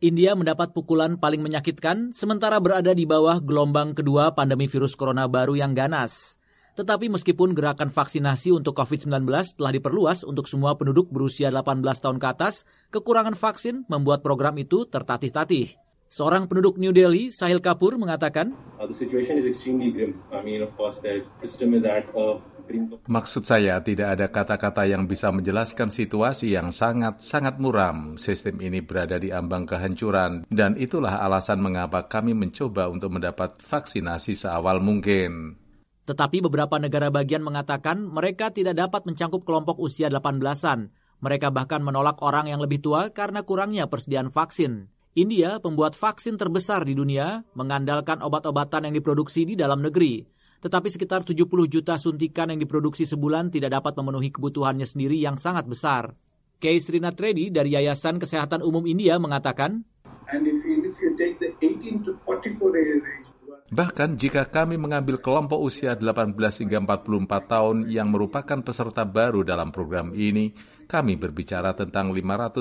India mendapat pukulan paling menyakitkan sementara berada di bawah gelombang kedua pandemi virus corona baru yang ganas. Tetapi meskipun gerakan vaksinasi untuk COVID-19 telah diperluas untuk semua penduduk berusia 18 tahun ke atas, kekurangan vaksin membuat program itu tertatih-tatih. Seorang penduduk New Delhi, Sahil Kapoor, mengatakan, The situation is extremely grim. Of course, the system is at a brink of... Maksud saya, tidak ada kata-kata yang bisa menjelaskan situasi yang sangat-sangat muram. Sistem ini berada di ambang kehancuran, dan itulah alasan mengapa kami mencoba untuk mendapat vaksinasi seawal mungkin. Tetapi beberapa negara bagian mengatakan mereka tidak dapat mencangkup kelompok usia 18-an. Mereka bahkan menolak orang yang lebih tua karena kurangnya persediaan vaksin. India, pembuat vaksin terbesar di dunia, mengandalkan obat-obatan yang diproduksi di dalam negeri. Tetapi sekitar 70 juta suntikan yang diproduksi sebulan tidak dapat memenuhi kebutuhannya sendiri yang sangat besar. K. Srinath Reddy dari Yayasan Kesehatan Umum India mengatakan, And if you take the 18 to 44 age, bahkan jika kami mengambil kelompok usia 18 hingga 44 tahun yang merupakan peserta baru dalam program ini, kami berbicara tentang 595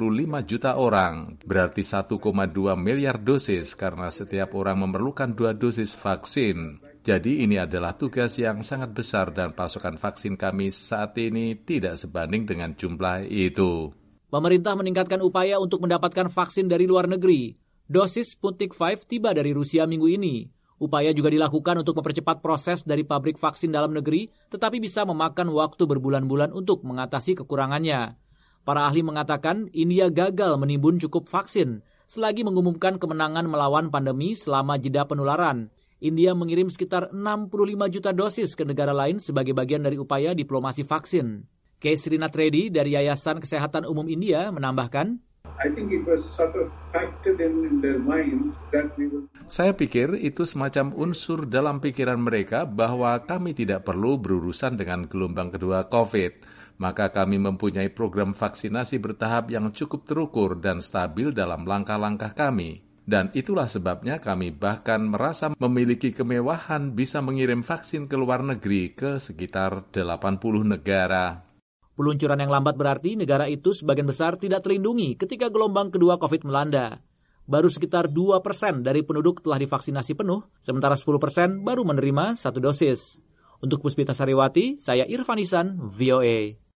juta orang, berarti 1,2 miliar dosis karena setiap orang memerlukan 2 dosis vaksin. Jadi ini adalah tugas yang sangat besar dan pasokan vaksin kami saat ini tidak sebanding dengan jumlah itu. Pemerintah meningkatkan upaya untuk mendapatkan vaksin dari luar negeri. Dosis Sputnik V tiba dari Rusia minggu ini. Upaya juga dilakukan untuk mempercepat proses dari pabrik vaksin dalam negeri, tetapi bisa memakan waktu berbulan-bulan untuk mengatasi kekurangannya. Para ahli mengatakan India gagal menimbun cukup vaksin. Selagi mengumumkan kemenangan melawan pandemi selama jeda penularan, India mengirim sekitar 65 juta dosis ke negara lain sebagai bagian dari upaya diplomasi vaksin. K. Srinath Reddy dari Yayasan Kesehatan Umum India menambahkan, I think it was sort of factored in their minds that we will... Saya pikir itu semacam unsur dalam pikiran mereka bahwa kami tidak perlu berurusan dengan gelombang kedua COVID. Maka kami mempunyai program vaksinasi bertahap yang cukup terukur dan stabil dalam langkah-langkah kami. Dan itulah sebabnya kami bahkan merasa memiliki kemewahan bisa mengirim vaksin ke luar negeri ke sekitar 80 negara. Peluncuran yang lambat berarti negara itu sebagian besar tidak terlindungi ketika gelombang kedua COVID melanda. Baru sekitar 2% dari penduduk telah divaksinasi penuh, sementara 10% baru menerima 1 dosis. Untuk Puspita Sariwati, saya Irfan Isan, VOA.